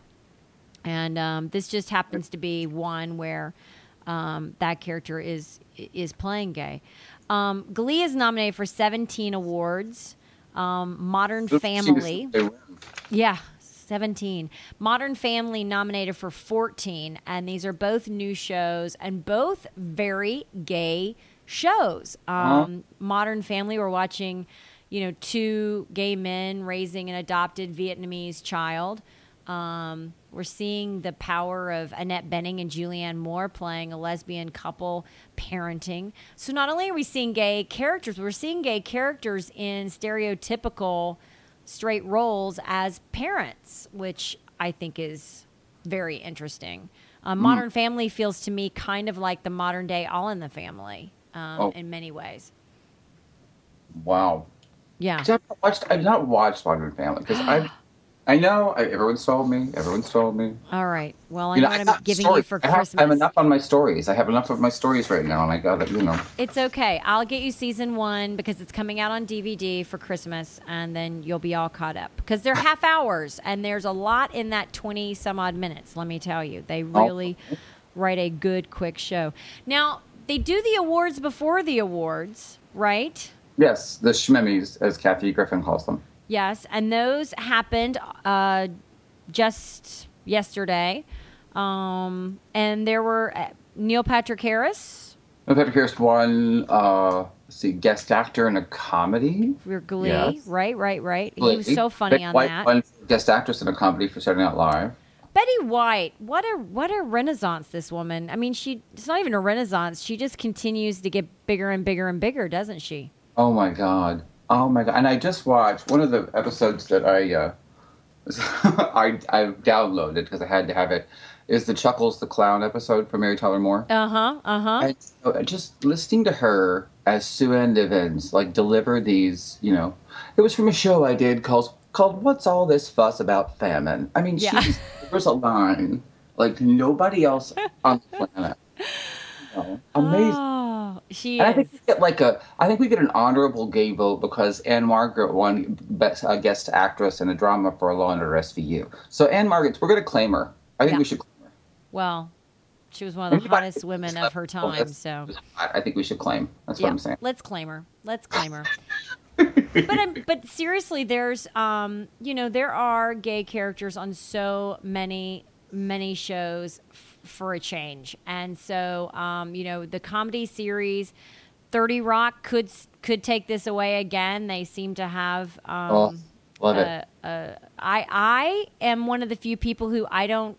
And um, this just happens to be one where um, that character is is playing gay. Um, Glee is nominated for seventeen awards. Um, Modern Family. Yeah, seventeen. Modern Family nominated for fourteen, and these are both new shows and both very gay shows. Um, Uh-huh. Modern Family, we're watching, you know, two gay men raising an adopted Vietnamese child. Um, we're seeing the power of Annette Bening and Julianne Moore playing a lesbian couple parenting. So not only are we seeing gay characters, we're seeing gay characters in stereotypical straight roles as parents, which I think is very interesting. Uh, Modern Family feels to me kind of like the modern day All in the Family um, Oh. in many ways. Wow. Yeah. I've not watched. I've not watched Modern Family because I, I know I, everyone's told me. Everyone's told me. All right. Well, I You know know, what I I'm have giving stories. you for I have, Christmas. I have enough on my stories. I have enough of my stories right now, and I got it. You know. It's okay. I'll get you season one because it's coming out on D V D for Christmas, and then you'll be all caught up. Because they're half hours, and there's a lot in that twenty some odd minutes, let me tell you. They really write a good, quick show. Now, they do the awards before the awards, right? Yes, the Schmemmies, as Kathy Griffin calls them. Yes, and those happened uh, just yesterday. Um, and there were uh, Neil Patrick Harris. Neil Patrick Harris won. Uh, let's see, guest actor in a comedy. For Glee, Yes. right, right, right. He Glee. was so funny Betty on White that. won for guest actress in a comedy for Saturday Night Live. Betty White, what a what a renaissance this woman. I mean, she it's not even a renaissance. She just continues to get bigger and bigger and bigger, doesn't she? Oh my god. Oh my god. And I just watched one of the episodes that I uh I I downloaded because I had to have it. is the Chuckles the Clown episode from Mary Tyler Moore. Uh huh. Uh huh. And so just listening to her as Sue Ann Nivens, like, deliver these, you know, it was from a show I did called called "What's All This Fuss About Famine?" I mean, Yeah. she's there's a line like nobody else on the planet. You know, amazing. Oh, she And I is. think we get like a, I think we get an honorable gay vote because Anne Margaret won best uh, guest actress in a drama for Law and Order S V U. So Anne Margaret, we're going to claim her. I think Yeah. we should. Well, she was one of the hottest women of her time. So I I think we should claim. That's yeah, what I'm saying. let's claim her. Let's claim her. but um, but seriously, there's um you know there are gay characters on so many many shows f- for a change, and so um you know the comedy series thirty Rock could could take this away again. They seem to have um Oh, love uh, it. uh, I I am one of the few people who I don't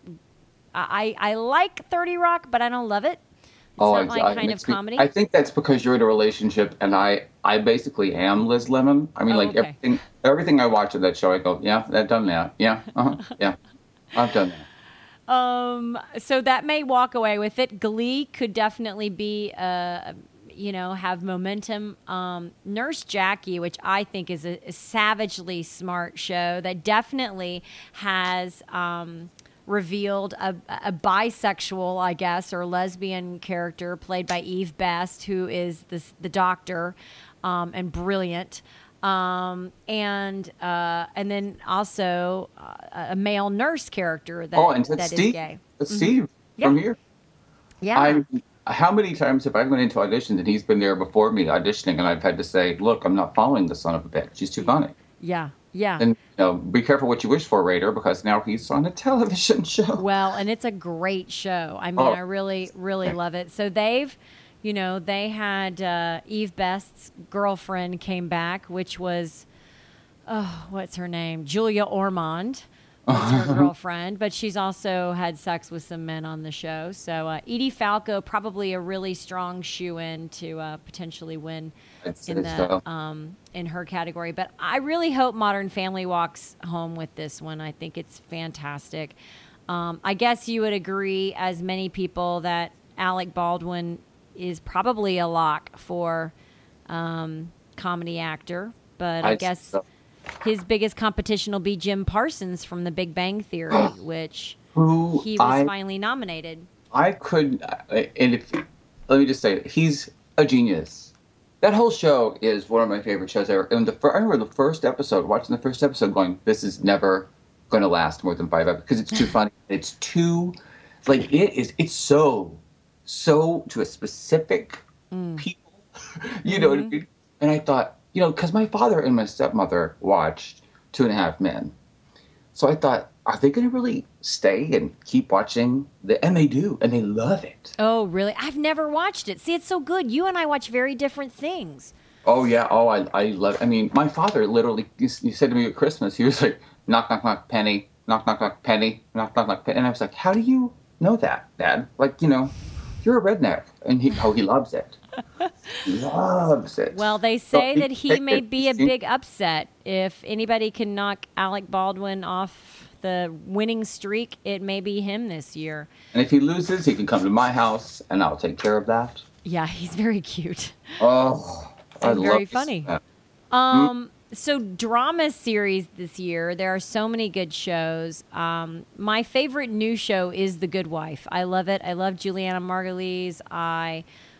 I I like thirty Rock, but I don't love it. It's Oh, not my I- kind of makes me- comedy. I think that's because you're in a relationship, and I, I basically am Liz Lemon. I mean, Oh, like okay. everything, everything I watch of that show, I go, yeah, I've done that. Yeah, uh-huh, yeah, I've done that. Um, so that may walk away with it. Glee could definitely be, uh, you know, have momentum. Um, Nurse Jackie, which I think is a, a savagely smart show that definitely has um, revealed a, a bisexual, I guess, or lesbian character played by Eve Best, who is the the doctor, um, and brilliant. Um, and uh, and then also uh, a male nurse character that, oh, and that that's is Steve. gay. That's Mhm. Steve Yeah. from here. Yeah. I'm, how many times have I gone into auditions and he's been there before me auditioning, and I've had to say, look, I'm not following the son of a bitch. She's too funny. Yeah. Yeah. And you know, be careful what you wish for, Raider, because now he's on a television show. Well, and it's a great show. I mean, Oh. I really, really love it. So they've, you know, they had uh, Eve Best's girlfriend came back, which was, oh, what's her name? Julia Ormond was her girlfriend, but she's also had sex with some men on the show. So uh, Edie Falco, probably a really strong shoe-in to uh, potentially win I'd in say the so. um, in her category. But I really hope Modern Family walks home with this one. I think it's fantastic. Um, I guess you would agree, as many people, that Alec Baldwin is probably a lock for um, comedy actor. But I I'd say guess so. his biggest competition will be Jim Parsons from The Big Bang Theory, which Who he was I- finally nominated. I could, and if let me just say, he's a genius. That whole show is one of my favorite shows ever. And the fir- I remember the first episode, watching the first episode, going, "This is never going to last more than five episodes because it's too funny. It's too, like it is. It's so, so to a specific people, you know what I mean?" And I thought, you know, because my father and my stepmother watched Two and a Half Men, so I thought, are they going to really stay and keep watching the? And they do, and they love it. Oh, really? I've never watched it. See, it's so good. You and I watch very different things. Oh yeah. Oh, I I love. I mean, my father literally. He, he said to me at Christmas, he was like, "Knock knock knock, Penny. Knock knock knock, Penny. Knock knock knock, Penny." And I was like, "How do you know that, Dad? Like, you know, you're a redneck." And he, oh, he loves it. He loves it. Well, they say So that he may be a big upset. If anybody can knock Alec Baldwin off the winning streak, it may be him this year. And if he loses, he can come to my house, and I'll take care of that. Yeah, he's very cute. Oh, I And love very this. funny. Uh, Um, so drama series this year, there are so many good shows. Um, my favorite new show is The Good Wife. I love it. I love Juliana Margulies. I,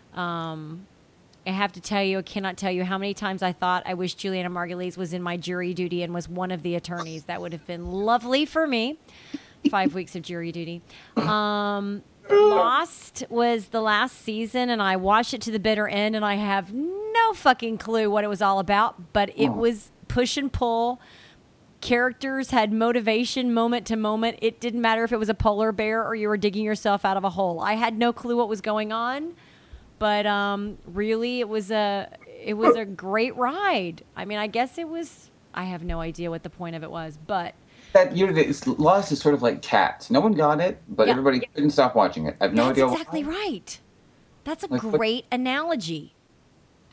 um, I have to tell you, I cannot tell you how many times I thought I wish Juliana Margulies was in my jury duty and was one of the attorneys. That would have been lovely for me. Five weeks of jury duty. Um, Lost was the last season, and I watched it to the bitter end, and I have no fucking clue what it was all about, but it was push and pull. Characters had motivation moment to moment. It didn't matter if it was a polar bear or you were digging yourself out of a hole. I had no clue what was going on, but um, really, it was a it was a great ride. I mean, I guess it was. I have no idea what the point of it was, but that you know, it's, Lost is sort of like Cats. No one got it, but Yeah. everybody couldn't stop watching it. I have no that's idea. exactly right. That's a Like, what- great analogy.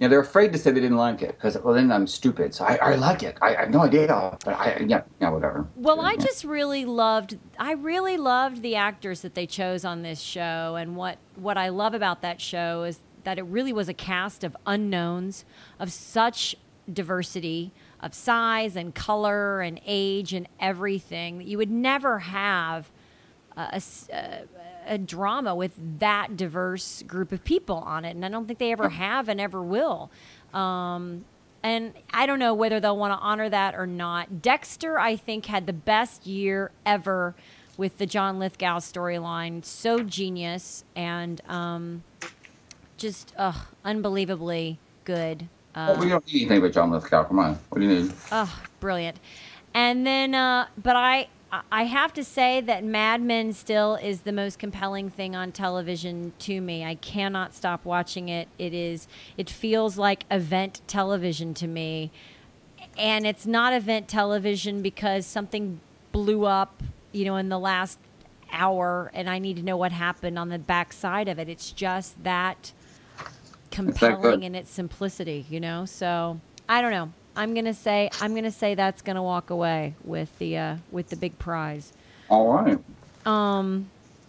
know, they're afraid to say they didn't like it because, well, then I'm stupid. So I, I like it. I, I have no idea, but I, yeah, yeah, whatever. Well, I just really loved, I really loved the actors that they chose on this show. And what, what I love about that show is that it really was a cast of unknowns, of such diversity, of size and color and age and everything. You would never have a, a, a drama with that diverse group of people on it. And I don't think they ever have and ever will. Um, and I don't know whether they'll want to honor that or not. Dexter, I think, had the best year ever with the John Lithgow storyline. So genius and um, just uh, unbelievably good. Uh, well, we don't need anything but John Lithgow. Come on. What do you need? Oh, brilliant. And then, uh, but I, I have to say that Mad Men still is the most compelling thing on television to me. I cannot stop watching it. It is, it feels like event television to me. And it's not event television because something blew up, you know, in the last hour and I need to know what happened on the backside of it. It's just that compelling in its simplicity, you know? So I don't know. I'm gonna say I'm gonna say that's gonna walk away with the uh, with the big prize. All right. Um.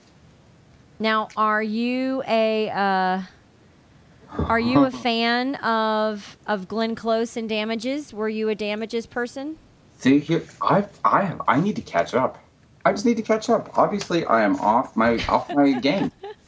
Now, are you a uh, are you a fan of of Glenn Close and Damages? Were you a Damages person? See here, I I have I need to catch up. I just need to catch up. Obviously, I am off my off my game.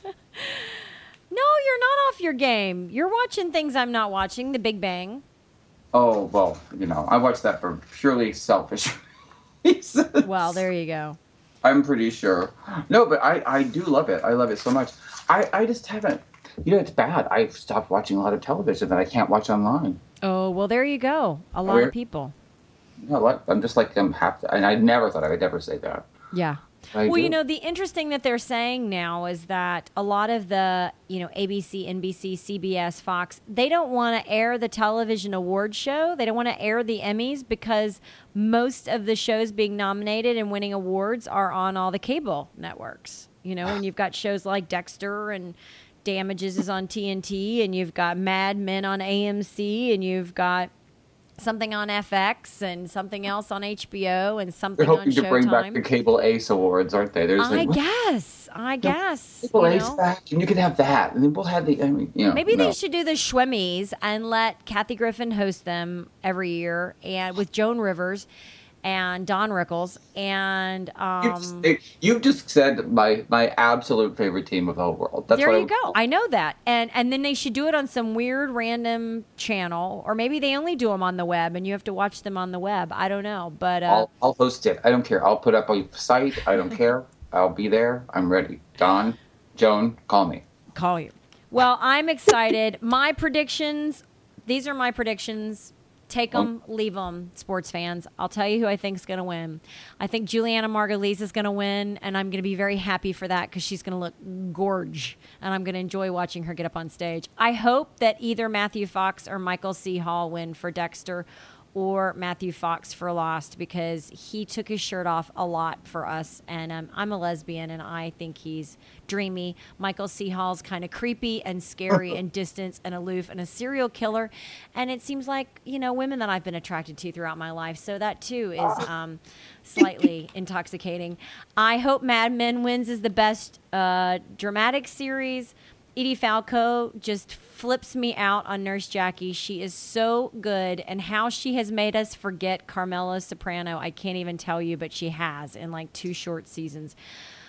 No, you're not off your game. You're watching things I'm not watching. The Big Bang. Oh, well, you know, I watched that for purely selfish reasons. Well, there you go. I'm pretty sure. No, but I, I do love it. I love it so much. I, I just haven't, you know, it's bad. I've stopped watching a lot of television that I can't watch online. Oh, well, there you go. A lot Where, of people. You know what? I'm just like, I'm half, and I never thought I would ever say that. Yeah. I well, do. you know, the interesting that they're saying now is that a lot of the, you know, A B C, N B C, C B S, Fox, they don't want to air the television award show. They don't want to air the Emmys because most of the shows being nominated and winning awards are on all the cable networks. You know, and you've got shows like Dexter and Damages is on T N T, and you've got Mad Men on A M C, and you've got something on F X and something else on H B O and something They're on hoping Showtime. to bring back the Cable Ace Awards, aren't they? There's I like, guess. I guess. Cable you Ace know? back, and you could have that, and then we'll have the. I mean, you know, Maybe no. they should do the Schwemmies and let Kathy Griffin host them every year, and with Joan Rivers and Don Rickles and um. You, you just said my my absolute favorite team of the whole world. That's there what you I, go. I know that, and and then they should do it on some weird random channel, or maybe they only do them on the web, and you have to watch them on the web. I don't know, but uh, I'll I'll host it. I don't care. I'll put up a site. I don't care. I'll be there. I'm ready. Don, Joan, call me. Call you. Well, I'm excited. My predictions. These are my predictions. Take them, leave them, sports fans. I'll tell you who I think is going to win. I think Juliana Margulies is going to win, and I'm going to be very happy for that because she's going to look gorge, and I'm going to enjoy watching her get up on stage. I hope that either Matthew Fox or Michael C. Hall win for Dexter, or Matthew Fox for Lost, because he took his shirt off a lot for us, and um, I'm a lesbian, and I think he's dreamy. Michael C. Hall's kind of creepy and scary and distant and aloof and a serial killer, and it seems like, you know, women that I've been attracted to throughout my life, so that too is um, slightly intoxicating. I hope Mad Men wins as the best uh, dramatic series. Edie Falco just flips me out on Nurse Jackie. She is so good, and how she has made us forget Carmela Soprano, I can't even tell you, but she has in like two short seasons.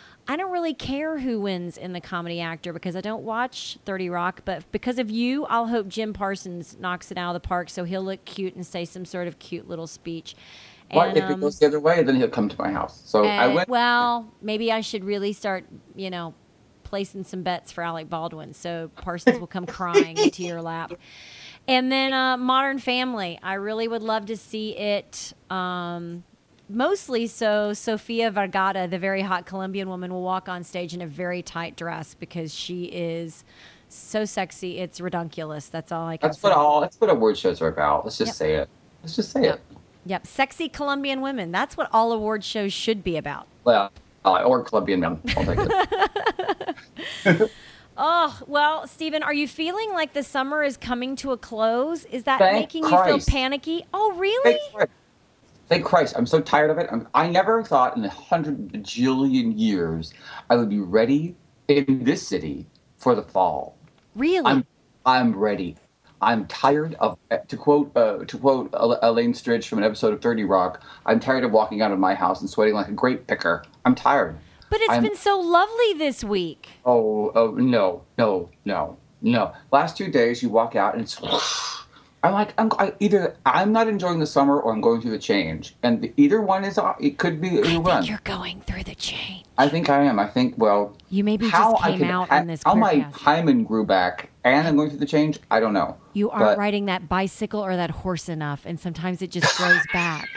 I don't really care who wins in the comedy actor because I don't watch thirty Rock, but because of you, I'll hope Jim Parsons knocks it out of the park so he'll look cute and say some sort of cute little speech. But And, if it um, goes the other way, then he'll come to my house. So I and- went. Well, maybe I should really start, you know, placing some bets for Alec Baldwin so Parsons will come crying into your lap. And then uh, Modern Family. I really would love to see it. Um, mostly so Sofia Vergara, the very hot Colombian woman, will walk on stage in a very tight dress because she is so sexy. It's redunculous. That's all I can That's say. what all. That's what award shows are about. Let's just Yep. say it. Let's just say Yep. it. Yep. Sexy Colombian women. That's what all award shows should be about. Well, uh, or Colombian men. I'll take it. Oh, well, Stephen, are you feeling like the summer is coming to a close? Is that Thank making Christ. you feel panicky? Oh, really? Thank Christ. Thank Christ. I'm so tired of it. I'm, I never thought in a hundred bajillion years I would be ready in this city for the fall. Really? I'm I'm ready. I'm tired of, to quote uh, to quote Elaine Stritch from an episode of thirty Rock, I'm tired of walking out of my house and sweating like a grape picker. I'm tired. But it's I'm, been so lovely this week. Oh, oh, no, no, no, no. Last two days, you walk out and it's. I'm like, I'm I, either I'm not enjoying the summer or I'm going through the change, and the, either one is. It could be either I think one. you're going through the change. I think I am. I think well. You maybe how just I came can, out ha- in this How my Queercast. hymen grew back, and I'm going through the change. I don't know. You aren't But- riding that bicycle or that horse enough, and sometimes it just grows back.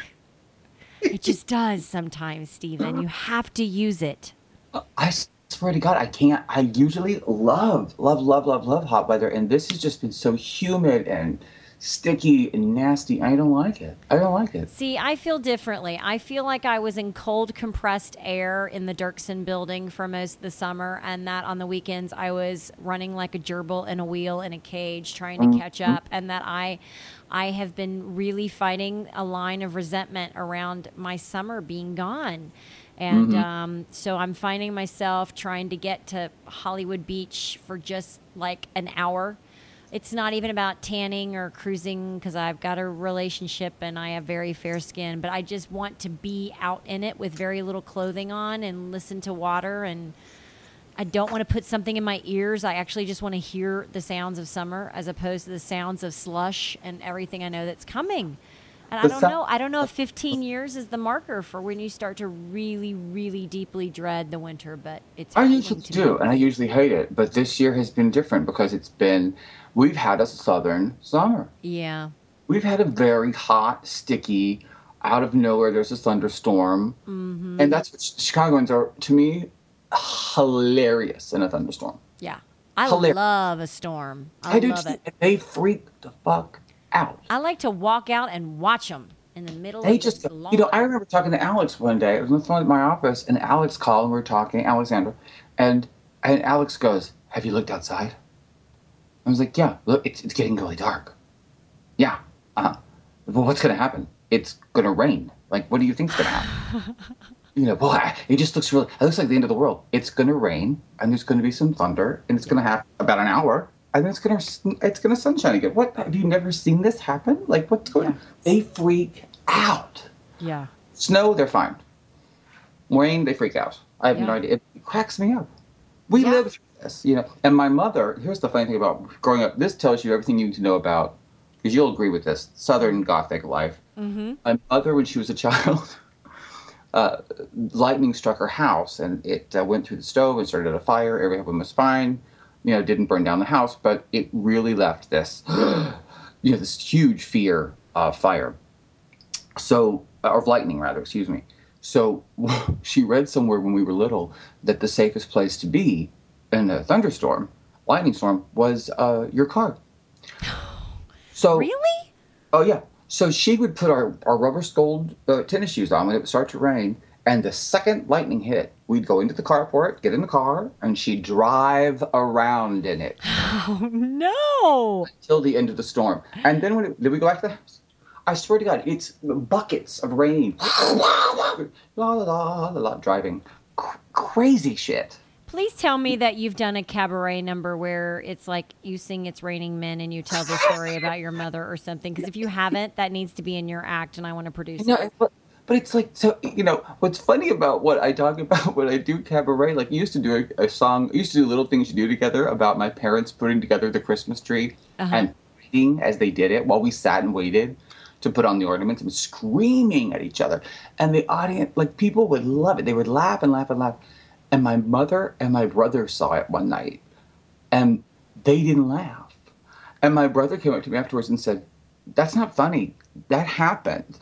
It just does sometimes, Stephen. You have to use it. I swear to God, I can't. I usually love, love, love, love, love hot weather, and this has just been so humid and sticky and nasty. I don't like it. I don't like it. See, I feel differently. I feel like I was in cold, compressed air in the Dirksen building for most of the summer, and that on the weekends I was running like a gerbil in a wheel in a cage trying to Mhm. catch up, and that I, I have been really fighting a line of resentment around my summer being gone. And Mhm. um, so I'm finding myself trying to get to Hollywood Beach for just like an hour. It's not even about tanning or cruising because I've got a relationship and I have very fair skin, but I just want to be out in it with very little clothing on and listen to water. And I don't want to put something in my ears. I actually just want to hear the sounds of summer as opposed to the sounds of slush and everything I know that's coming. And I The don't sou- know. I don't know if fifteen years is the marker for when you start to really, really deeply dread the winter, but it's I happening usually to do, me. and I usually hate it. But this year has been different because it's been, we've had a southern summer. Yeah. We've had a very hot, sticky, out of nowhere, there's a thunderstorm. Mm-hmm. And that's what Chicagoans are, to me, hilarious in a thunderstorm. Yeah. I Hilarious. love a storm. I, I, do love too. it. They freak the fuck out. I like to walk out and watch them in the middle They of just, the lawn. you know, I remember talking to Alex one day. I was on the phone at my office, and Alex called, and we were talking, Alexander, and and Alex goes, "Have you looked outside?" I was like, "Yeah, look, it's it's getting really dark." Yeah, uh-huh. Well, what's gonna happen? It's gonna rain. Like, what do you think's gonna happen? You know, well, I- it just looks really. It looks like the end of the world. It's gonna rain, and there's gonna be some thunder, and it's gonna happen about an hour, and then it's gonna it's gonna sunshine again. What, have you never seen this happen? Like, what's going on? They freak out. Yeah. Snow, they're fine. Rain, they freak out. I have no Yeah. idea. It cracks me up. We Yeah. live through this, you know. And my mother, here's the funny thing about growing up. This tells you everything you need to know about, because you'll agree with this, Southern Gothic life. Mm-hmm. My mother, when she was a child, uh, lightning struck her house, and it uh, went through the stove and started a fire. Everyone was fine. You know, didn't burn down the house, but it really left this, you know, this huge fear of fire. So, or of lightning, rather, excuse me. So she read somewhere when we were little that the safest place to be in a thunderstorm, lightning storm, was uh, your car. So Really? Oh, yeah. So she would put our, our rubber-soled uh, tennis shoes on when it would start to rain, and the second lightning hit, we'd go into the carport, get in the car, and she'd drive around in it Oh, no. till the end of the storm. And then when it, then we go back to the house. I swear to God, it's buckets of rain. La, la, la, la, la, driving. C- crazy shit. Please tell me that you've done a cabaret number where it's like you sing It's Raining Men and you tell the story about your mother or something. Because if you haven't, that needs to be in your act and I want to produce No, it. but, but it's like, so, you know, what's funny about what I talk about when I do cabaret, like, you used to do a, a song, I used to do little things you do together about my parents putting together the Christmas tree Uh-huh. and waiting as they did it while we sat and waited to put on the ornaments and screaming at each other. And the audience, like, people would love it. They would laugh and laugh and laugh. And my mother and my brother saw it one night, and they didn't laugh. And my brother came up to me afterwards and said, "That's not funny. That happened."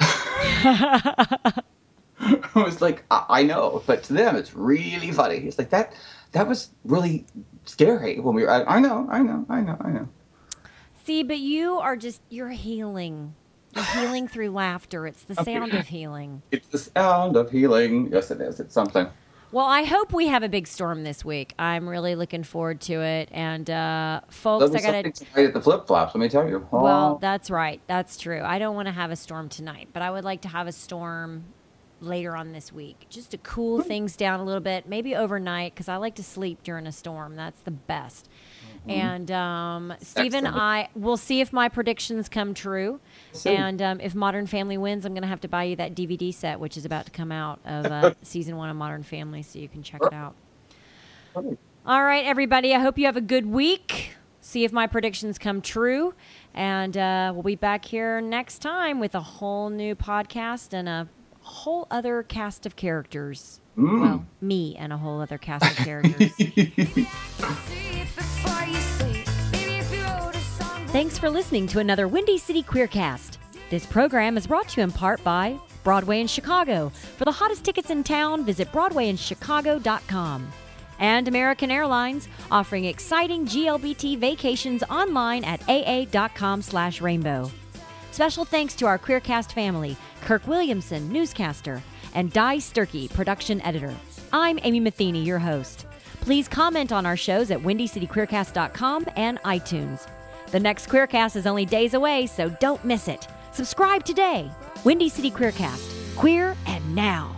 I was like, I-, I know, but to them, it's really funny. He's like, that that was really scary when we were, I, I know, I know, I know, I know. See, but you are just, you're healing. You're healing through laughter. It's the sound of healing. It's the sound of healing. Yes, it is. It's something. Well, I hope we have a big storm this week. I'm really looking forward to it. And uh, folks, I got to tonight at the flip flops. Let me tell you. Oh. Well, that's right. That's true. I don't want to have a storm tonight, but I would like to have a storm later on this week, just to cool things down a little bit, maybe overnight, because I like to sleep during a storm. That's the best. Mm-hmm. And um, Stephen, I will see if my predictions come true. See. And um, if Modern Family wins, I'm going to have to buy you that D V D set, which is about to come out of uh, season one of Modern Family, so you can check it out. All right, everybody. I hope you have a good week. See if my predictions come true. And uh, we'll be back here next time with a whole new podcast and a whole other cast of characters. Mm. Well, me and a whole other cast of characters. Thanks for listening to another Windy City Queercast. This program is brought to you in part by Broadway in Chicago. For the hottest tickets in town, visit broadway in chicago dot com. And American Airlines, offering exciting G L B T vacations online at a a dot com slash rainbow. Special thanks to our Queercast family, Kirk Williamson, newscaster, and Di Sturkey, production editor. I'm Amy Matheny, your host. Please comment on our shows at windy city queercast dot com and iTunes. The next Queercast is only days away, so don't miss it. Subscribe today. Windy City Queercast. Queer and now.